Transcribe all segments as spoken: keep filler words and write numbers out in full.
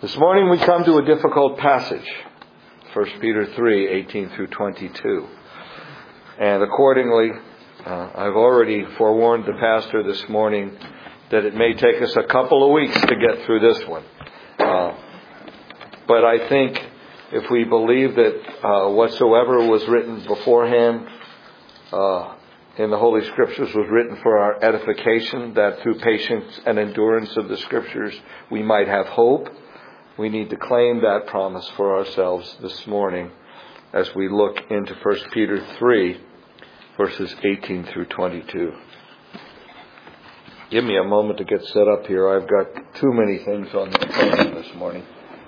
This morning we come to a difficult passage, First Peter three, eighteen through twenty-two. And accordingly, uh, I've already forewarned the pastor this morning that it may take us a couple of weeks to get through this one. Uh, but I think if we believe that uh, whatsoever was written beforehand uh, in the Holy Scriptures was written for our edification, that through patience and endurance of the Scriptures we might have hope, we need to claim that promise for ourselves this morning as we look into First Peter three, verses eighteen through twenty-two. Give me a moment to get set up here. I've got too many things on the phone this morning.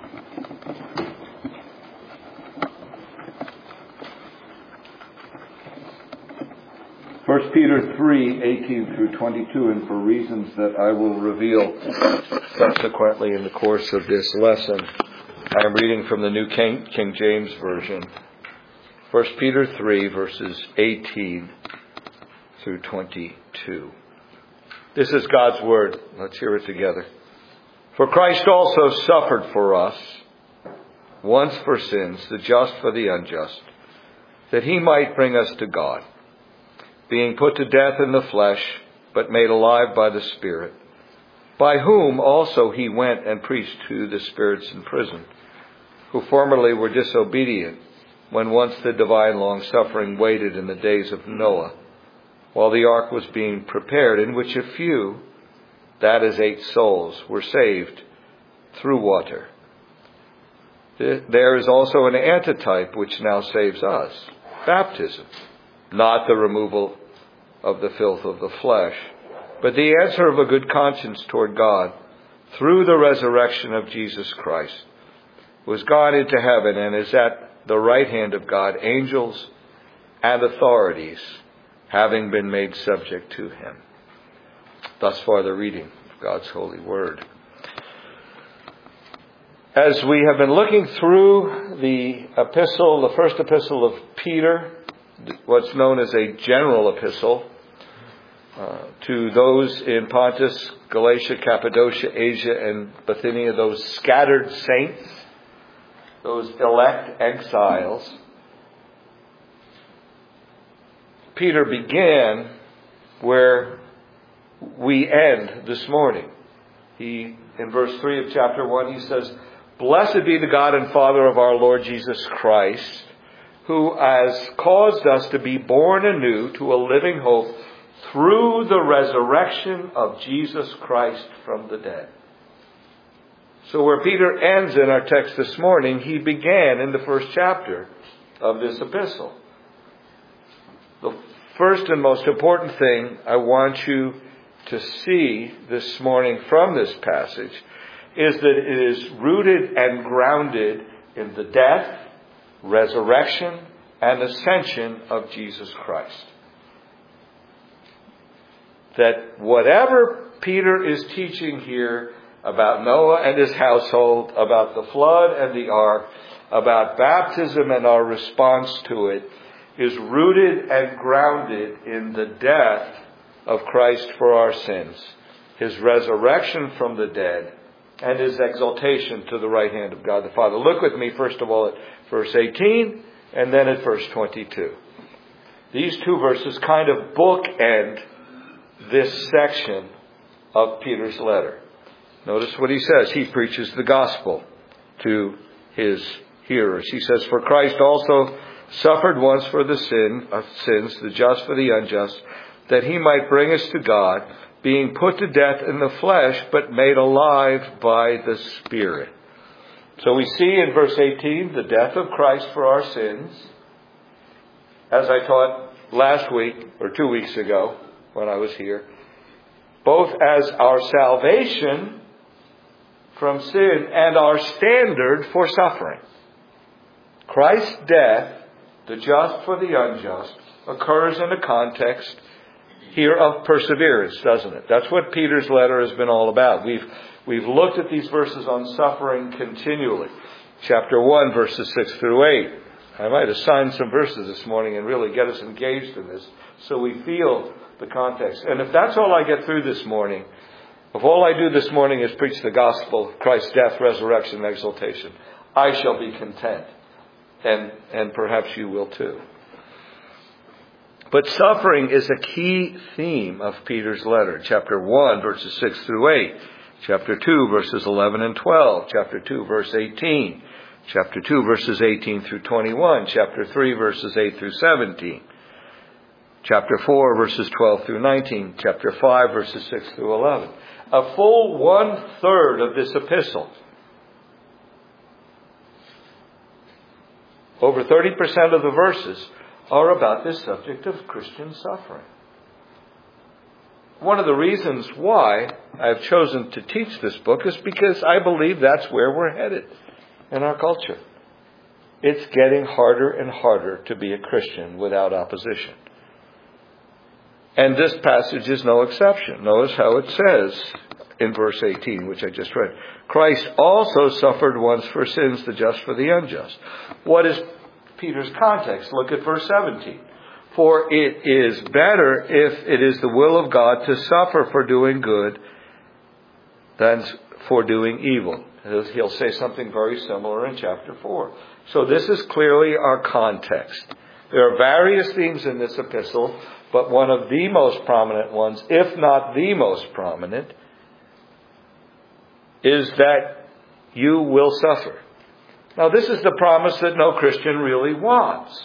First Peter three, eighteen through twenty-two, and for reasons that I will reveal subsequently in the course of this lesson, I am reading from the New King, King James Version. First Peter three, verses eighteen through twenty-two. This is God's Word. Let's hear it together. For Christ also suffered for us, once for sins, the just for the unjust, that he might bring us to God, being put to death in the flesh, but made alive by the Spirit, by whom also he went and preached to the spirits in prison, who formerly were disobedient, when once the divine long-suffering waited in the days of Noah, while the ark was being prepared, in which a few, that is eight souls, were saved through water. There is also an antitype which now saves us, baptism, not the removal of the filth of the flesh, but the answer of a good conscience toward God through the resurrection of Jesus Christ, who has gone into heaven and is at the right hand of God, angels and authorities having been made subject to him. Thus far the reading of God's holy word. As we have been looking through the epistle, the first epistle of Peter, what's known as a general epistle, uh, to those in Pontus, Galatia, Cappadocia, Asia, and Bithynia, those scattered saints, those elect exiles, Peter began where we end this morning. He, in verse three of chapter one, he says, "Blessed be the God and Father of our Lord Jesus Christ, who has caused us to be born anew to a living hope through the resurrection of Jesus Christ from the dead." So where Peter ends in our text this morning, he began in the first chapter of this epistle. The first and most important thing I want you to see this morning from this passage is that it is rooted and grounded in the death, resurrection, and ascension of Jesus Christ. That whatever Peter is teaching here about Noah and his household, about the flood and the ark, about baptism and our response to it, is rooted and grounded in the death of Christ for our sins, his resurrection from the dead, and his exaltation to the right hand of God the Father. Look with me, first of all, at verse eighteen and then at verse twenty-two. These two verses kind of bookend this section of Peter's letter. Notice what he says. He preaches the gospel to his hearers. He says, "For Christ also suffered once for the sin of sins, the just for the unjust, that he might bring us to God, being put to death in the flesh, but made alive by the Spirit." So we see in verse eighteen the death of Christ for our sins, as I taught last week or two weeks ago when I was here, both as our salvation from sin and our standard for suffering. Christ's death, the just for the unjust, occurs in a context here of perseverance, doesn't it? That's what Peter's letter has been all about. We've we've looked at these verses on suffering continually. Chapter one, verses six through eight. I might assign some verses this morning and really get us engaged in this so we feel the context. And if that's all I get through this morning, if all I do this morning is preach the gospel of Christ's death, resurrection, and exaltation, I shall be content. And, and perhaps you will too. But suffering is a key theme of Peter's letter. Chapter one, verses six through eight. Chapter two, verses eleven and twelve. Chapter two, verse eighteen. Chapter two, verses eighteen through twenty-one. Chapter three, verses eight through seventeen. Chapter four, verses twelve through nineteen. Chapter five, verses six through eleven. A full one-third of this epistle, over thirty percent of the verses, are about this subject of Christian suffering. One of the reasons why I've chosen to teach this book is because I believe that's where we're headed in our culture. It's getting harder and harder to be a Christian without opposition. And this passage is no exception. Notice how it says in verse eighteen, which I just read. Christ also suffered once for sins, the just for the unjust. What is Peter's context? Look at verse seventeen. For it is better if it is the will of God to suffer for doing good than for doing evil. He'll say something very similar in chapter four. So this is clearly our context. There are various themes in this epistle, but one of the most prominent ones, if not the most prominent, is that you will suffer. Now, this is the promise that no Christian really wants.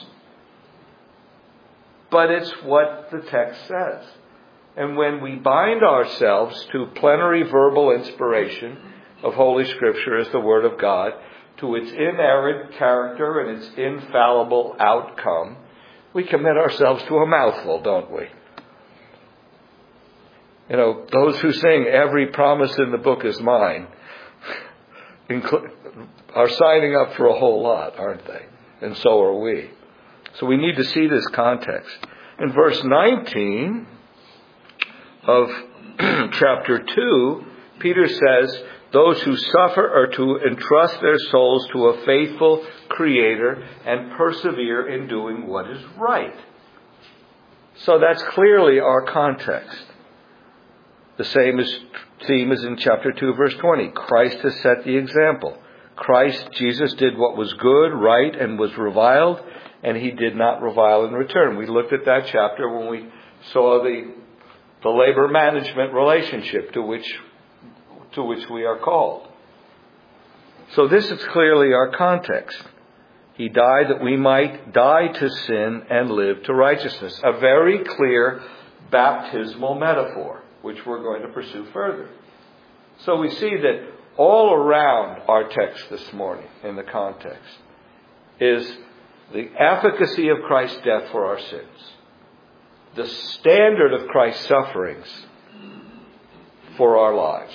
But it's what the text says. And when we bind ourselves to plenary verbal inspiration of Holy Scripture as the Word of God, to its inerrant character and its infallible outcome, we commit ourselves to a mouthful, don't we? You know, those who sing, every promise in the book is mine, are signing up for a whole lot, aren't they? And so are we. So we need to see this context. In verse nineteen of chapter two, Peter says, those who suffer are to entrust their souls to a faithful Creator and persevere in doing what is right. So that's clearly our context. The same is, theme is in chapter two, verse twenty. Christ has set the example. Christ, Jesus, did what was good, right, and was reviled, and he did not revile in return. We looked at that chapter when we saw the, the labor management relationship to which, to which we are called. So this is clearly our context. He died that we might die to sin and live to righteousness. A very clear baptismal metaphor, which we're going to pursue further. So we see that all around our text this morning, in the context, is the efficacy of Christ's death for our sins, the standard of Christ's sufferings for our lives.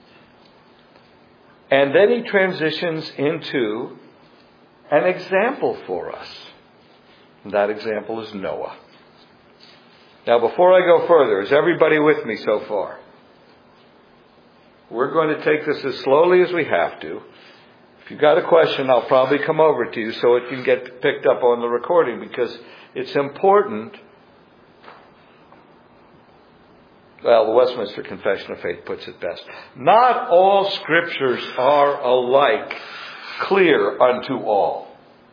And then he transitions into an example for us. And that example is Noah. Now, before I go further, is everybody with me so far? We're going to take this as slowly as we have to. If you've got a question, I'll probably come over to you so it can get picked up on the recording, because it's important. Well, the Westminster Confession of Faith puts it best. Not all scriptures are alike, clear unto all.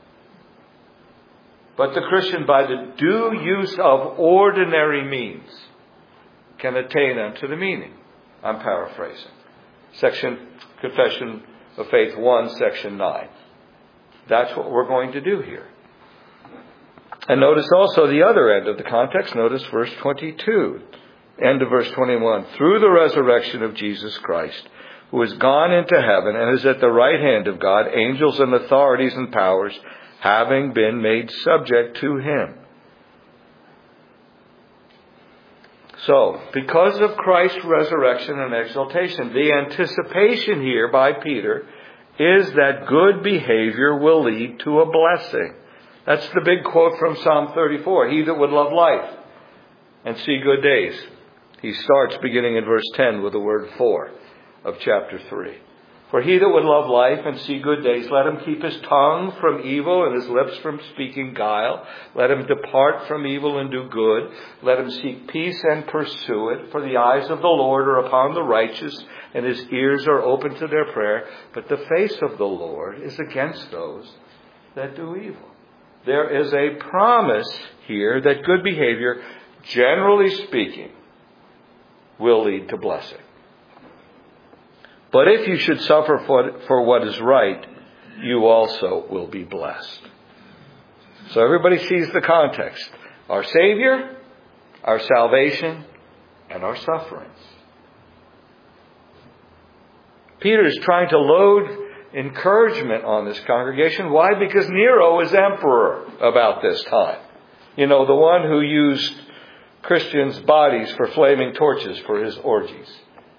But the Christian, by the due use of ordinary means, can attain unto the meaning. I'm paraphrasing. Section Confession of Faith one, Section nine. That's what we're going to do here. And notice also the other end of the context. Notice verse twenty-two. End of verse twenty-one. Through the resurrection of Jesus Christ, who has gone into heaven and is at the right hand of God, angels and authorities and powers having been made subject to him. So, because of Christ's resurrection and exaltation, the anticipation here by Peter is that good behavior will lead to a blessing. That's the big quote from Psalm thirty-four. He that would love life and see good days. He starts beginning in verse ten with the word for of chapter three. For he that would love life and see good days, let him keep his tongue from evil and his lips from speaking guile. Let him depart from evil and do good. Let him seek peace and pursue it. For the eyes of the Lord are upon the righteous, and his ears are open to their prayer. But the face of the Lord is against those that do evil. There is a promise here that good behavior, generally speaking, will lead to blessing. But if you should suffer for, for what is right, you also will be blessed. So everybody sees the context. Our Savior, our salvation, and our sufferings. Peter is trying to load encouragement on this congregation. Why? Because Nero is emperor about this time. You know, the one who used Christians' bodies for flaming torches for his orgies.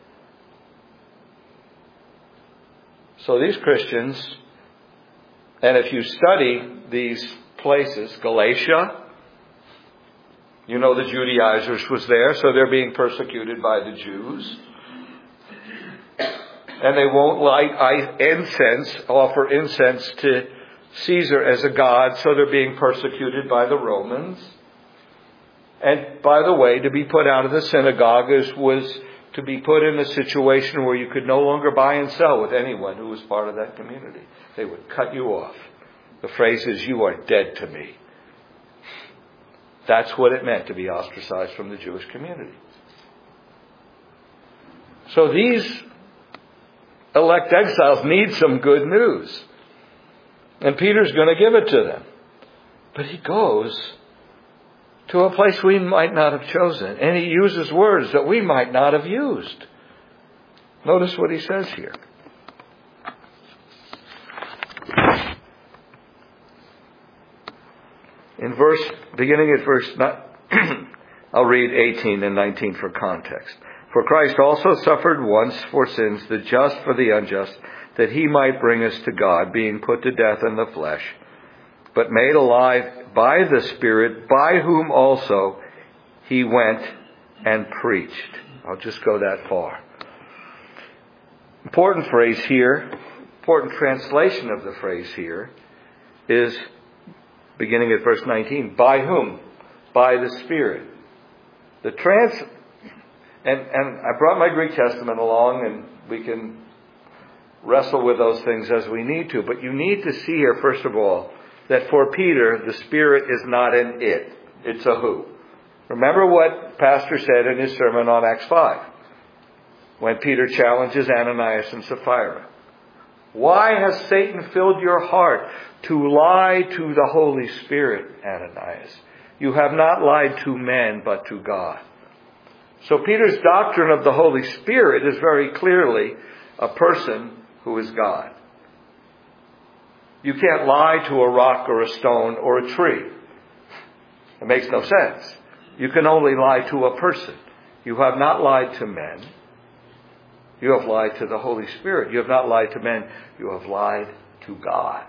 So these Christians, and if you study these places, Galatia, you know the Judaizers was there, so they're being persecuted by the Jews. And they won't light incense, offer incense to Caesar as a god, so they're being persecuted by the Romans. And by the way, to be put out of the synagogue was to be put in a situation where you could no longer buy and sell with anyone who was part of that community. They would cut you off. The phrase is, you are dead to me. That's what it meant to be ostracized from the Jewish community. So these elect exiles need some good news. And Peter's going to give it to them. But he goes to a place we might not have chosen. And he uses words that we might not have used. Notice what he says here. In verse, beginning at verse, I'll read eighteen and nineteen for context. For Christ also suffered once for sins, the just for the unjust, that he might bring us to God, being put to death in the flesh, but made alive by the Spirit, by whom also he went and preached. I'll just go that far. Important phrase here, important translation of the phrase here is, beginning at verse nineteen, by whom? By the Spirit. The trans, and, and I brought my Greek Testament along, and we can wrestle with those things as we need to, but you need to see here, first of all, that for Peter, the Spirit is not an it. It's a who. Remember what Pastor said in his sermon on Acts five, when Peter challenges Ananias and Sapphira. Why has Satan filled your heart to lie to the Holy Spirit, Ananias? You have not lied to men, but to God. So Peter's doctrine of the Holy Spirit is very clearly a person who is God. You can't lie to a rock or a stone or a tree. It makes no sense. You can only lie to a person. You have not lied to men. You have lied to the Holy Spirit. You have not lied to men. You have lied to God.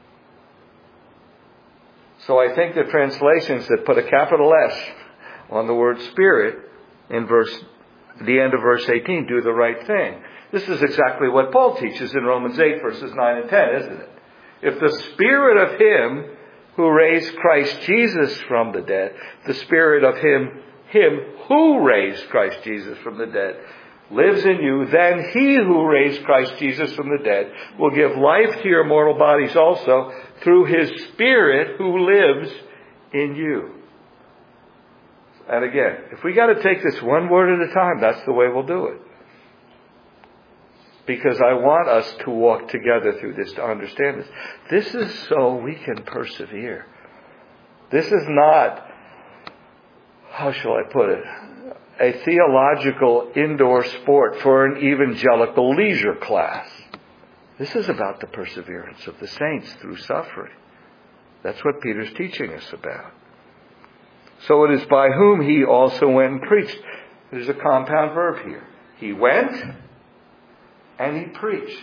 So I think the translations that put a capital S on the word Spirit in verse, the end of verse eighteen, do the right thing. This is exactly what Paul teaches in Romans eight, verses nine and ten, isn't it? If the Spirit of Him who raised Christ Jesus from the dead, the Spirit of Him, Him who raised Christ Jesus from the dead, lives in you, then He who raised Christ Jesus from the dead will give life to your mortal bodies also through His Spirit who lives in you. And again, if we got to take this one word at a time, that's the way we'll do it. Because I want us to walk together through this, to understand this. This is so we can persevere. This is not, how shall I put it, a theological indoor sport for an evangelical leisure class. This is about the perseverance of the saints through suffering. That's what Peter's teaching us about. So it is by whom he also went and preached. There's a compound verb here. He went and he preached.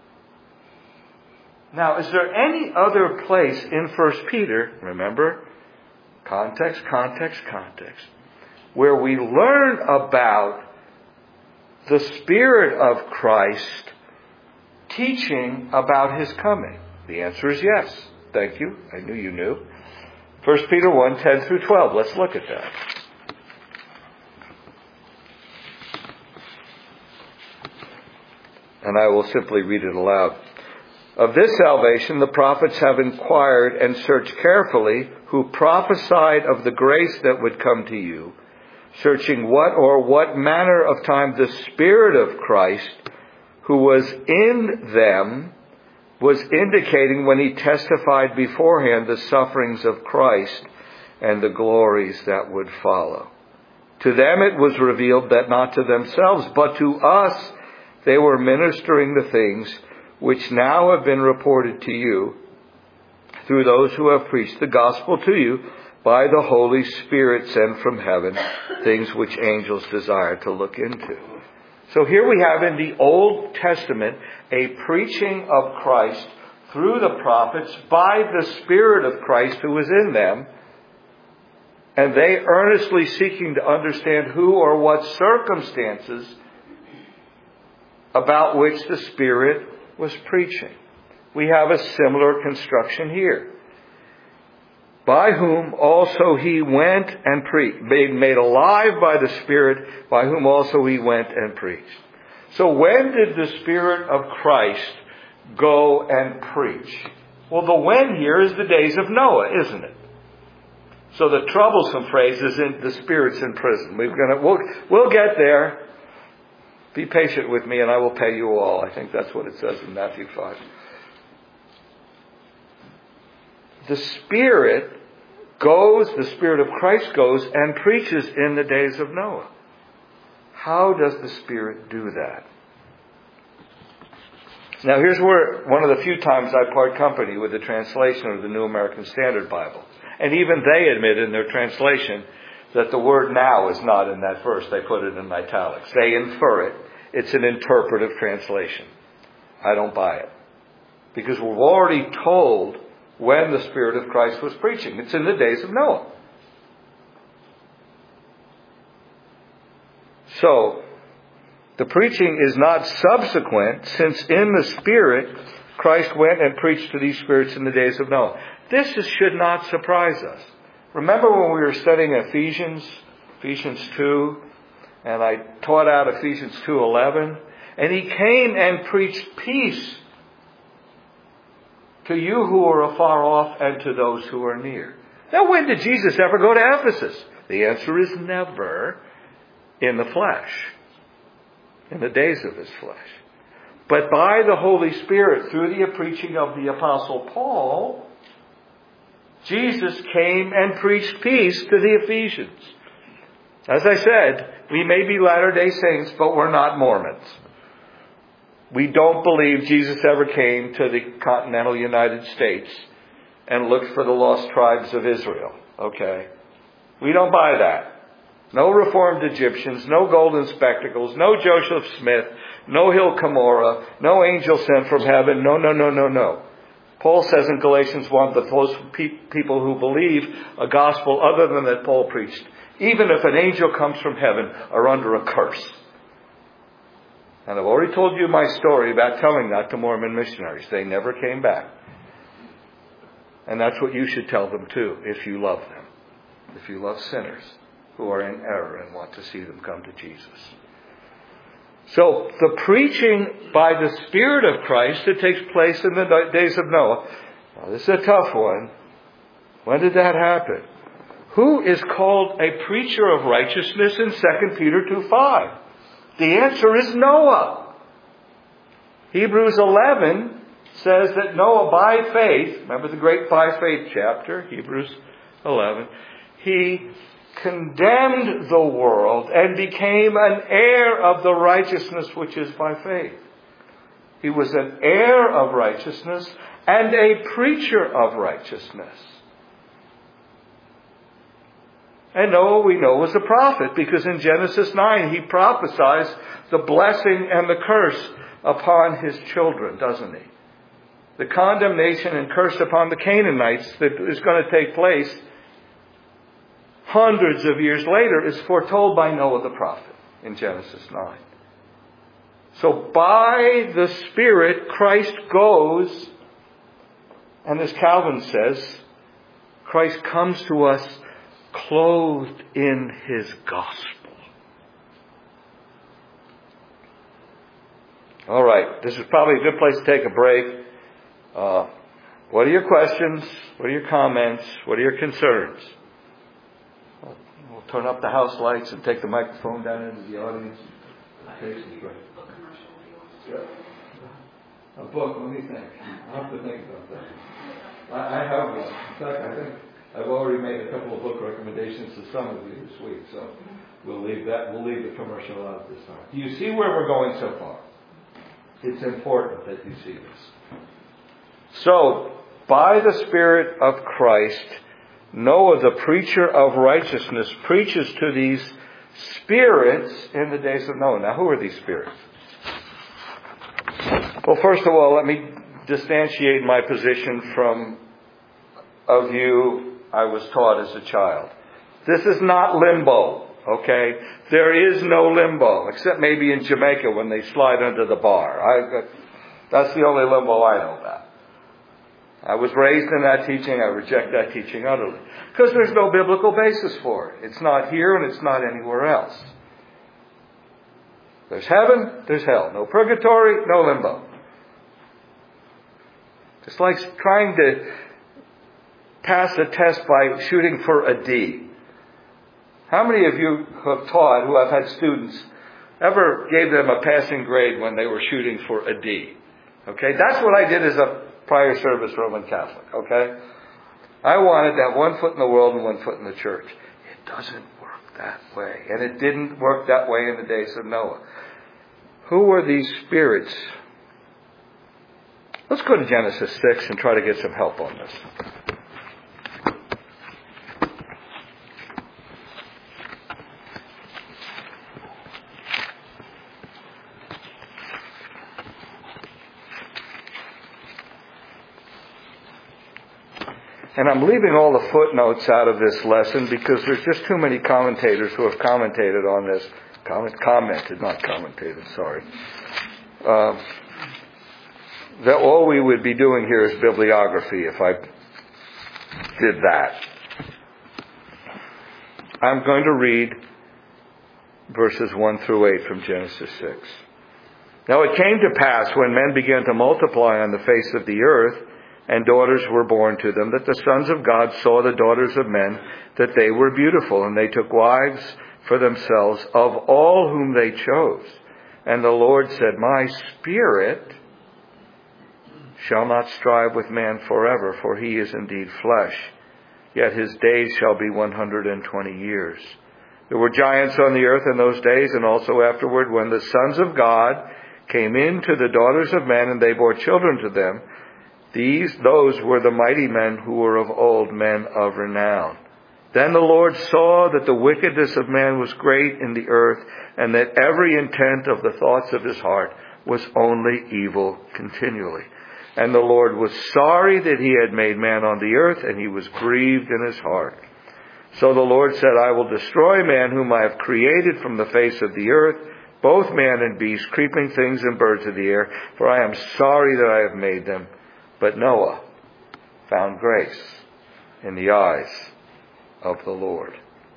Now, is there any other place in First Peter, remember, context, context, context, where we learn about the Spirit of Christ teaching about his coming? The answer is yes. Thank you. I knew you knew. First Peter one, ten through twelve. Let's look at that. And I will simply read it aloud. Of this salvation the prophets have inquired and searched carefully, who prophesied of the grace that would come to you, searching what or what manner of time the Spirit of Christ, who was in them, was indicating when he testified beforehand the sufferings of Christ and the glories that would follow. To them it was revealed that not to themselves, but to us they were ministering the things which now have been reported to you through those who have preached the gospel to you by the Holy Spirit sent from heaven, things which angels desire to look into. So here we have in the Old Testament a preaching of Christ through the prophets by the Spirit of Christ who was in them, and they earnestly seeking to understand who or what circumstances about which the Spirit was preaching. We have a similar construction here. By whom also he went and preached, made, made alive by the Spirit, by whom also he went and preached. So when did the Spirit of Christ go and preach? Well, the when here is the days of Noah, isn't it? So the troublesome phrase is in the Spirit's in prison. We're gonna, we'll, we'll get there. Be patient with me and I will pay you all. I think that's what it says in Matthew five. The Spirit goes, the Spirit of Christ goes and preaches in the days of Noah. How does the Spirit do that? Now here's where one of the few times I part company with the translation of the New American Standard Bible. And even they admit in their translation that the word now is not in that verse. They put it in italics. They infer it. It's an interpretive translation. I don't buy it. Because we're already told when the Spirit of Christ was preaching. It's in the days of Noah. So, the preaching is not subsequent, since in the Spirit, Christ went and preached to these spirits in the days of Noah. This is, should not surprise us. Remember when we were studying Ephesians, Ephesians two, and I taught out Ephesians two eleven, and he came and preached peace to you who are afar off and to those who are near. Now, when did Jesus ever go to Ephesus? The answer is never in the flesh, in the days of his flesh. But by the Holy Spirit, through the preaching of the Apostle Paul, Jesus came and preached peace to the Ephesians. As I said, we may be Latter-day Saints, but we're not Mormons. We don't believe Jesus ever came to the continental United States and looked for the lost tribes of Israel. Okay? We don't buy that. No reformed Egyptians, no golden spectacles, no Joseph Smith, no Hill Cumorah, no angel sent from heaven. No, no, no, no, no. Paul says in Galatians one that those pe- people who believe a gospel other than that Paul preached, even if an angel comes from heaven, are under a curse. And I've already told you my story about telling that to Mormon missionaries. They never came back. And that's what you should tell them too, if you love them. If you love sinners who are in error and want to see them come to Jesus. So, the preaching by the Spirit of Christ that takes place in the days of Noah. Now, this is a tough one. When did that happen? Who is called a preacher of righteousness in Second Peter two five? The answer is Noah. Hebrews eleven says that Noah by faith, remember the great by faith chapter, Hebrews eleven, he condemned the world and became an heir of the righteousness which is by faith. He was an heir of righteousness and a preacher of righteousness. And Noah, we know, was a prophet, because in Genesis nine he prophesies the blessing and the curse upon his children, doesn't he? The condemnation and curse upon the Canaanites that is going to take place hundreds of years later is foretold by Noah the prophet in Genesis nine. So by the Spirit, Christ goes, and as Calvin says, Christ comes to us clothed in His gospel. All right, this is probably a good place to take a break. Uh, what are your questions? What are your comments? What are your concerns? We'll turn up the house lights and take the microphone down into the audience. Okay, yeah. A book, let me think. I'll have to think about that. I, I have one. In fact, I think I've already made a couple of book recommendations to some of you this week, so we'll leave that. We'll leave the commercial out this time. Do you see where we're going so far? It's important that you see this. So, by the Spirit of Christ, Noah, the preacher of righteousness, preaches to these spirits in the days of Noah. Now, who are these spirits? Well, first of all, let me distantiate my position from a view I was taught as a child. This is not limbo, okay? There is no limbo, except maybe in Jamaica when they slide under the bar. I, that's the only limbo I know about. I was raised in that teaching. I reject that teaching utterly. Because there's no biblical basis for it. It's not here and it's not anywhere else. There's heaven, there's hell. No purgatory, no limbo. It's like trying to pass a test by shooting for a D. How many of you who have taught, who have had students, ever gave them a passing grade when they were shooting for a D? Okay, that's what I did as a prior service Roman Catholic, okay? I wanted to have one foot in the world and one foot in the church. It doesn't work that way. And it didn't work that way in the days of Noah. Who were these spirits? Let's go to Genesis six and try to get some help on this. And I'm leaving all the footnotes out of this lesson because there's just too many commentators who have commentated on this. Comment, commented, not commentated, sorry. Uh, that all we would be doing here is bibliography if I did that. I'm going to read verses one through eight from Genesis six. Now it came to pass when men began to multiply on the face of the earth, and daughters were born to them, that the sons of God saw the daughters of men, that they were beautiful, and they took wives for themselves of all whom they chose. And the Lord said, My spirit shall not strive with man forever, for he is indeed flesh. Yet his days shall be one hundred and twenty years. There were giants on the earth in those days, and also afterward, when the sons of God came in to the daughters of men, and they bore children to them. These, those were the mighty men who were of old, men of renown. Then the Lord saw that the wickedness of man was great in the earth, and that every intent of the thoughts of his heart was only evil continually. And the Lord was sorry that he had made man on the earth, and he was grieved in his heart. So the Lord said, I will destroy man whom I have created from the face of the earth, both man and beast, creeping things and birds of the air, for I am sorry that I have made them. But Noah found grace in the eyes of the Lord.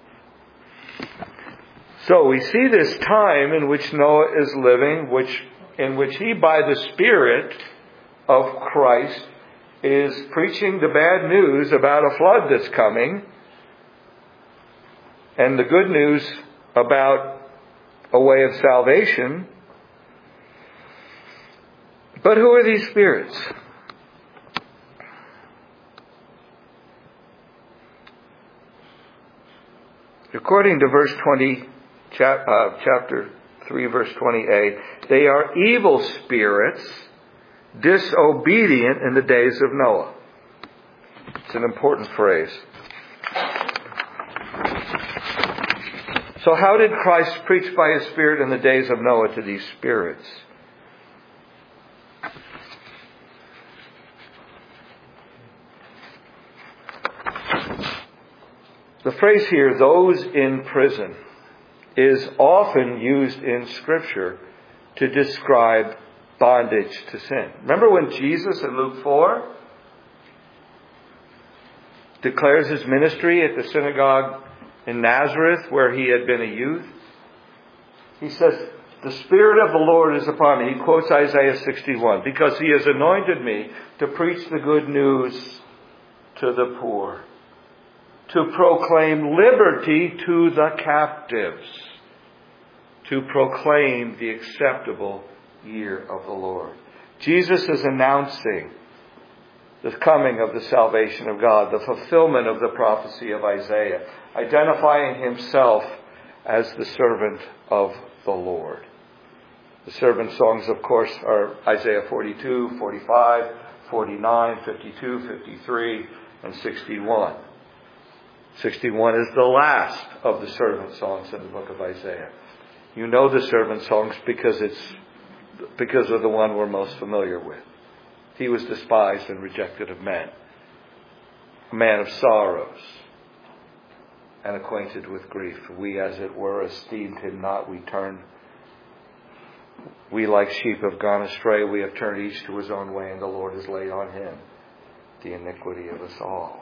So we see this time in which Noah is living, which in which he, by the Spirit of Christ, is preaching the bad news about a flood that's coming, and the good news about a way of salvation. But who are these spirits? According to verse twenty, chapter three, verse twenty a, they are evil spirits, disobedient in the days of Noah. It's an important phrase. So how did Christ preach by His Spirit in the days of Noah to these spirits? The phrase here, those in prison, is often used in Scripture to describe bondage to sin. Remember when Jesus in Luke four declares his ministry at the synagogue in Nazareth where he had been a youth? He says, "The Spirit of the Lord is upon me." He quotes Isaiah sixty-one. "Because He has anointed me to preach the good news to the poor, to proclaim liberty to the captives, to proclaim the acceptable year of the Lord." Jesus is announcing the coming of the salvation of God, the fulfillment of the prophecy of Isaiah, identifying himself as the servant of the Lord. The servant songs, of course, are Isaiah forty-two, forty-five, forty-nine, fifty-two, fifty-three, and sixty-one. sixty-one is the last of the servant songs in the book of Isaiah. You know the servant songs because it's because of the one we're most familiar with. He was despised and rejected of men, a man of sorrows and acquainted with grief. We, as it were, esteemed him not. We turned, we like sheep have gone astray. We have turned each to his own way, and the Lord has laid on him the iniquity of us all.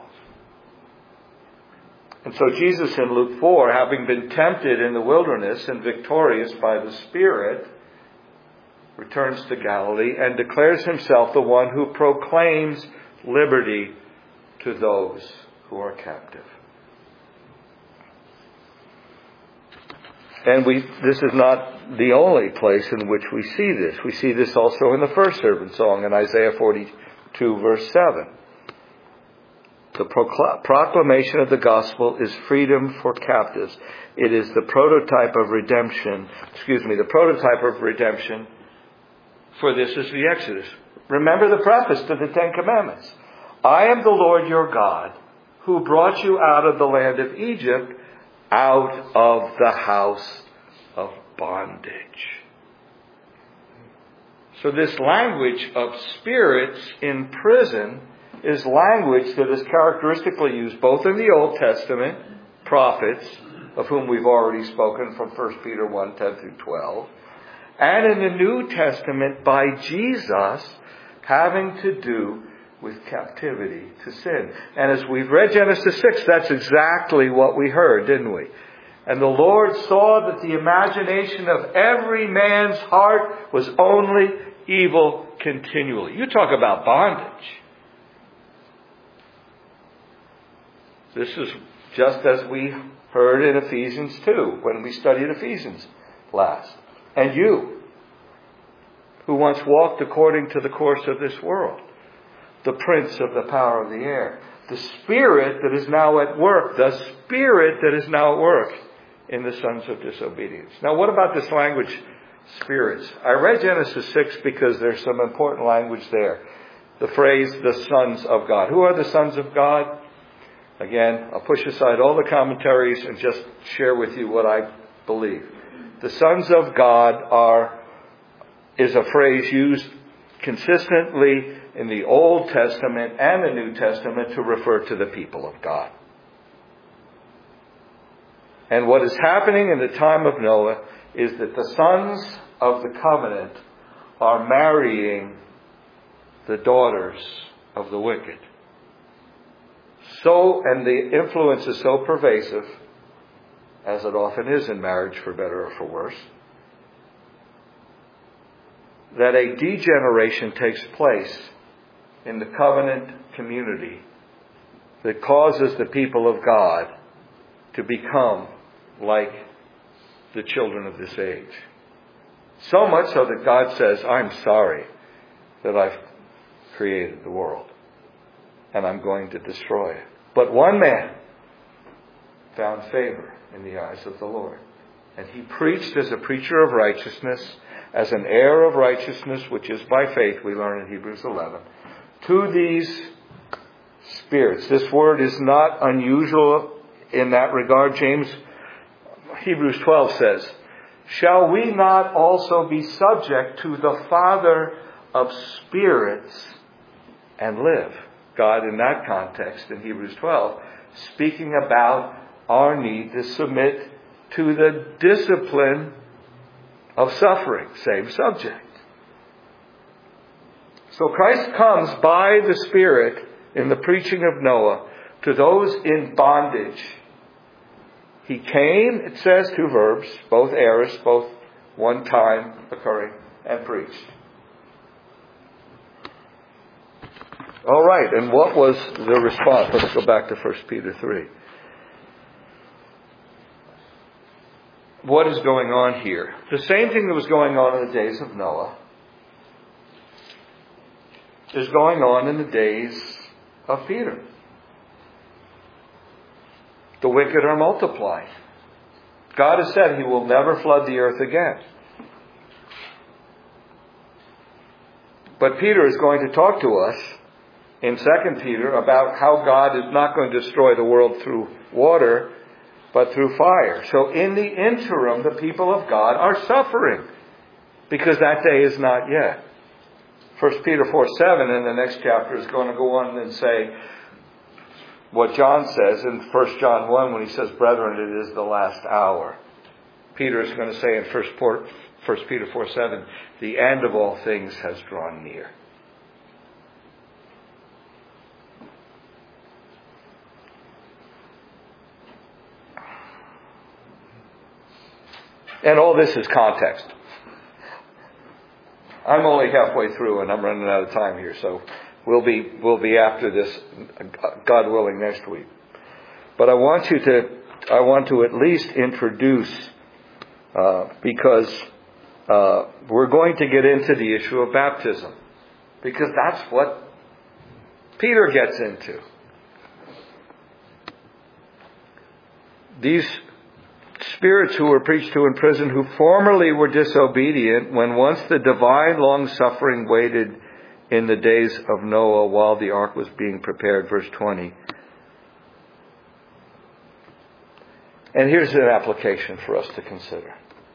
And so Jesus in Luke four, having been tempted in the wilderness and victorious by the Spirit, returns to Galilee and declares himself the one who proclaims liberty to those who are captive. And we this is not the only place in which we see this. We see this also in the first servant song in Isaiah forty-two, verse seven. The procl- proclamation of the gospel is freedom for captives. It is the prototype of redemption. Excuse me, the prototype of redemption for this is the Exodus. Remember the preface to the Ten Commandments. "I am the Lord your God, who brought you out of the land of Egypt, out of the house of bondage." So this language of spirits in prison is language that is characteristically used both in the Old Testament prophets, of whom we've already spoken from First Peter one, ten through twelve, and in the New Testament by Jesus, having to do with captivity to sin. And as we've read Genesis six, that's exactly what we heard, didn't we? "And the Lord saw that the imagination of every man's heart was only evil continually." You talk about bondage. This is just as we heard in Ephesians two, when we studied Ephesians last. "And you, who once walked according to the course of this world, the prince of the power of the air," the spirit that is now at work, the spirit that is now at work in the sons of disobedience. Now, what about this language, spirits? I read Genesis six because there's some important language there. The phrase, "the sons of God." Who are the sons of God? Again, I'll push aside all the commentaries and just share with you what I believe. The sons of God are is a phrase used consistently in the Old Testament and the New Testament to refer to the people of God. And what is happening in the time of Noah is that the sons of the covenant are marrying the daughters of the wicked. So, and the influence is so pervasive, as it often is in marriage, for better or for worse, that a degeneration takes place in the covenant community that causes the people of God to become like the children of this age. So much so that God says, "I'm sorry that I've created the world, and I'm going to destroy it." But one man found favor in the eyes of the Lord. And he preached as a preacher of righteousness, as an heir of righteousness, which is by faith, we learn in Hebrews eleven, to these spirits. This word is not unusual in that regard. James, Hebrews twelve says, "Shall we not also be subject to the Father of spirits and live?" God, in that context, in Hebrews twelve, speaking about our need to submit to the discipline of suffering. Same subject. So Christ comes by the Spirit in the preaching of Noah to those in bondage. He came, it says, two verbs, both aorist, both one time occurring, and preached. All right, and what was the response? Let's go back to First Peter three. What is going on here? The same thing that was going on in the days of Noah is going on in the days of Peter. The wicked are multiplied. God has said He will never flood the earth again. But Peter is going to talk to us in Second Peter about how God is not going to destroy the world through water, but through fire. So in the interim, the people of God are suffering because that day is not yet. First Peter four seven in the next chapter is going to go on and say what John says in First John one when he says, "Brethren, it is the last hour." Peter is going to say in First Peter four seven, "The end of all things has drawn near." And all this is context. I'm only halfway through and I'm running out of time here, so we'll be we'll be after this, God willing, next week. But I want you to I want to at least introduce uh, because uh, we're going to get into the issue of baptism, because that's what Peter gets into. These spirits who were preached to in prison, who formerly were disobedient, when once the divine long-suffering waited in the days of Noah while the ark was being prepared, verse twenty. And here's an application for us to consider.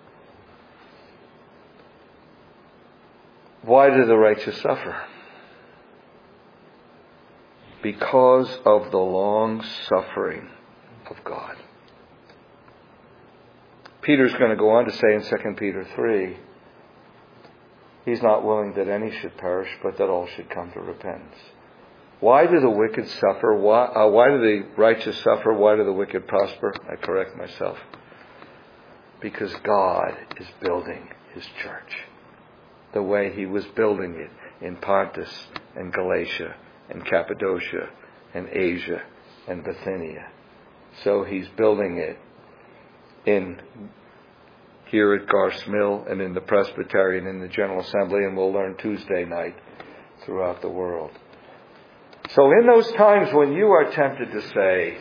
Why do the righteous suffer? Because of the long-suffering of God. Peter's going to go on to say in Second Peter three, He's not willing that any should perish, but that all should come to repentance. Why do the wicked suffer? Why, uh, why do the righteous suffer? Why do the wicked prosper? I correct myself. Because God is building His church the way He was building it in Pontus and Galatia and Cappadocia and Asia and Bithynia. So He's building it in here at Garth's Mill and in the Presbyterian, in the General Assembly, and we'll learn Tuesday night throughout the world. So in those times when you are tempted to say,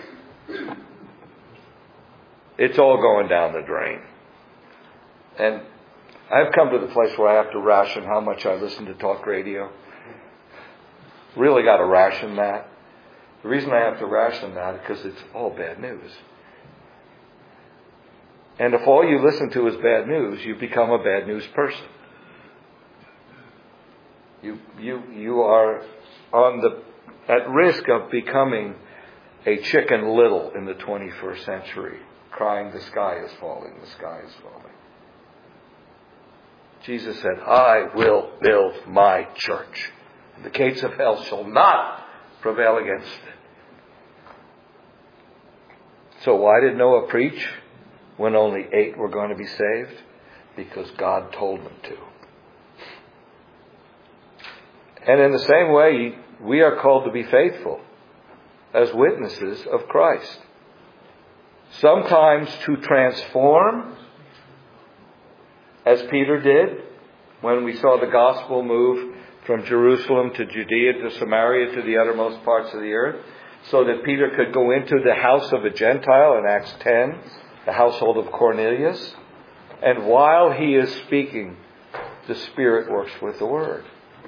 it's all going down the drain, and I've come to the place where I have to ration how much I listen to talk radio. Really got to ration that. The reason I have to ration that is because it's all bad news. And if all you listen to is bad news, you become a bad news person. You you you are on the at risk of becoming a Chicken Little in the twenty-first century, crying, "The sky is falling, the sky is falling." Jesus said, "I will build my church, and the gates of hell shall not prevail against it." So why did Noah preach when only eight were going to be saved? Because God told them to. And in the same way, we are called to be faithful as witnesses of Christ. Sometimes to transform, as Peter did when we saw the gospel move from Jerusalem to Judea to Samaria to the uttermost parts of the earth, so that Peter could go into the house of a Gentile in Acts ten, the household of Cornelius, and while he is speaking, the Spirit works with the Word.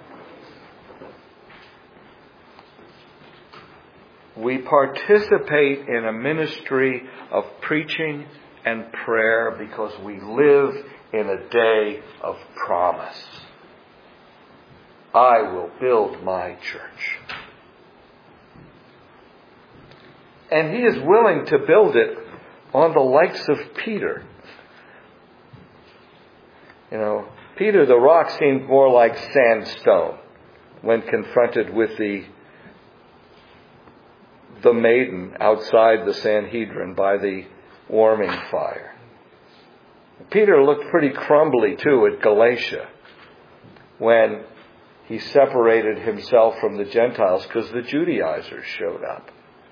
We participate in a ministry of preaching and prayer because we live in a day of promise. I will build my church. And He is willing to build it on the likes of Peter. You know, Peter, the rock seemed more like sandstone when confronted with the the maiden outside the Sanhedrin by the warming fire. Peter looked pretty crumbly too at Galatia when he separated himself from the Gentiles because the Judaizers showed up.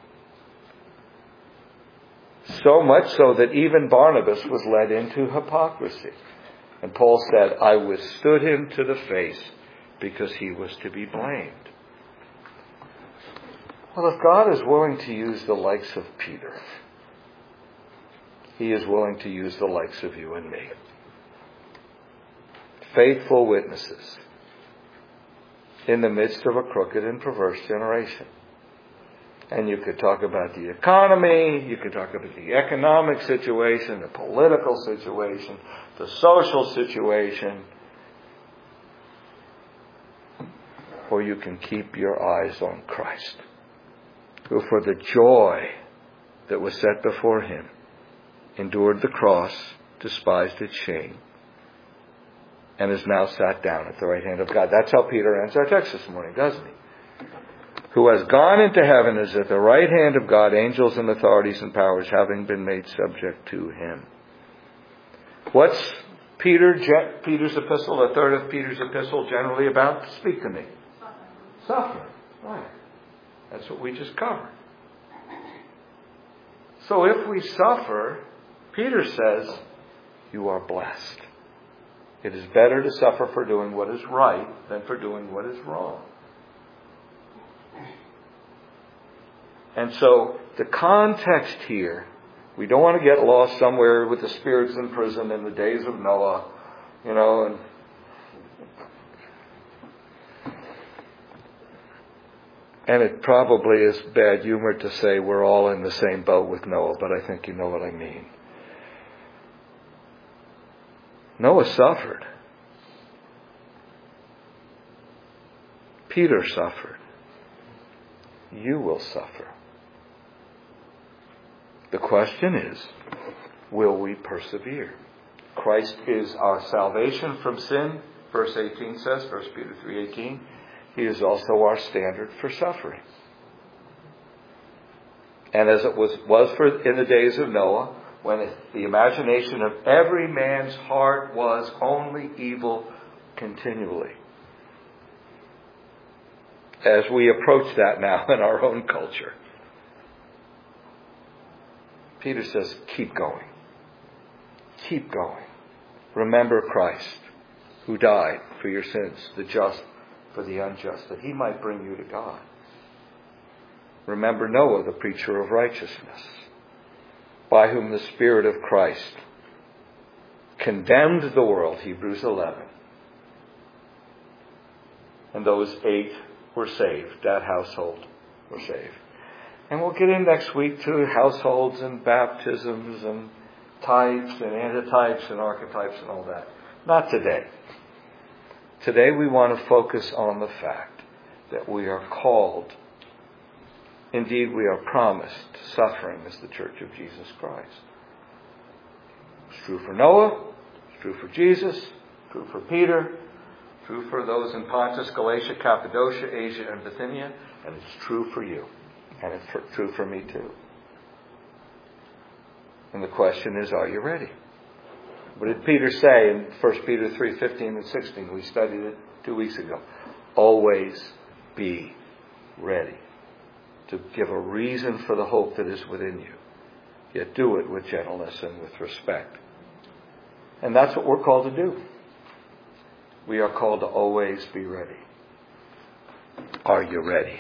So much so that even Barnabas was led into hypocrisy. And Paul said, I withstood him to the face because he was to be blamed. Well, if God is willing to use the likes of Peter, He is willing to use the likes of you and me. Faithful witnesses in the midst of a crooked and perverse generation. And you could talk about the economy, you could talk about the economic situation, the political situation, the social situation, or you can keep your eyes on Christ, who for the joy that was set before Him endured the cross, despised its shame, and is now sat down at the right hand of God. That's how Peter ends our text this morning, doesn't he? Who has gone into heaven is at the right hand of God, angels and authorities and powers having been made subject to Him. What's Peter, Peter's epistle, a third of Peter's epistle, generally about? Speak to me. Suffering. Right. That's what we just covered. So if we suffer, Peter says, you are blessed. It is better to suffer for doing what is right than for doing what is wrong. And so the context here, we don't want to get lost somewhere with the spirits in prison in the days of Noah, you know, and and it probably is bad humor to say we're all in the same boat with Noah, but I think you know what I mean. Noah suffered. Peter suffered. You will suffer. The question is, will we persevere? Christ is our salvation from sin, verse eighteen says, First Peter three eighteen. He is also our standard for suffering. And as it was, was for in the days of Noah, when it, the imagination of every man's heart was only evil continually. As we approach that now in our own culture, Peter says, keep going. Keep going. Remember Christ, who died for your sins, the just for the unjust, that He might bring you to God. Remember Noah, the preacher of righteousness, by whom the Spirit of Christ condemned the world, Hebrews eleven. And those eight were saved. That household were saved. And we'll get in next week to households and baptisms and types and antitypes and archetypes and all that. Not today. Today we want to focus on the fact that we are called, indeed we are promised, suffering as the Church of Jesus Christ. It's true for Noah, it's true for Jesus, it's true for Peter, it's true for those in Pontus, Galatia, Cappadocia, Asia, and Bithynia, and it's true for you. And it's true for me too. And the question is, are you ready? What did Peter say in First Peter three fifteen and sixteen? We studied it two weeks ago. Always be ready to give a reason for the hope that is within you. Yet do it with gentleness and with respect. And that's what we're called to do. We are called to always be ready. Are you ready?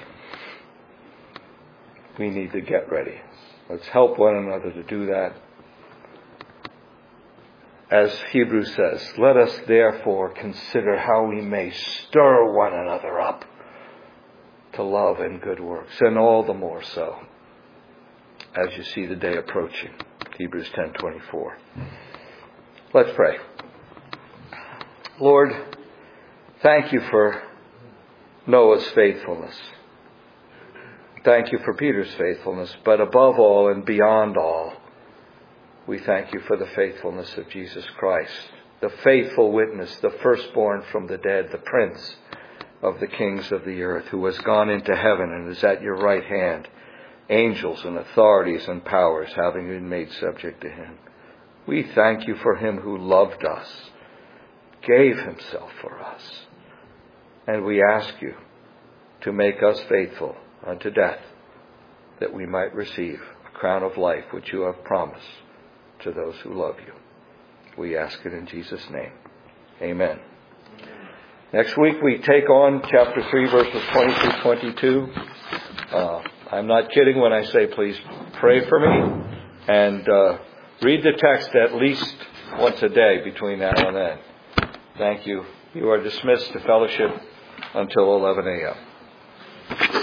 We need to get ready. Let's help one another to do that. As Hebrews says, let us therefore consider how we may stir one another up to love and good works, and all the more so as you see the day approaching. Hebrews ten twenty-four. Let's pray. Lord, thank you for Noah's faithfulness. Thank you for Peter's faithfulness, but above all and beyond all, we thank you for the faithfulness of Jesus Christ, the faithful witness, the firstborn from the dead, the prince of the kings of the earth, who has gone into heaven and is at your right hand, angels and authorities and powers having been made subject to him. We thank you for him who loved us, gave himself for us. And we ask you to make us faithful unto death, that we might receive a crown of life which you have promised to those who love you. We ask it in Jesus' name. Amen. Next week we take on chapter three, verses twenty through twenty-two. Uh, I'm not kidding when I say please pray for me and uh, read the text at least once a day between now and then. Thank you. You are dismissed to fellowship until eleven a.m.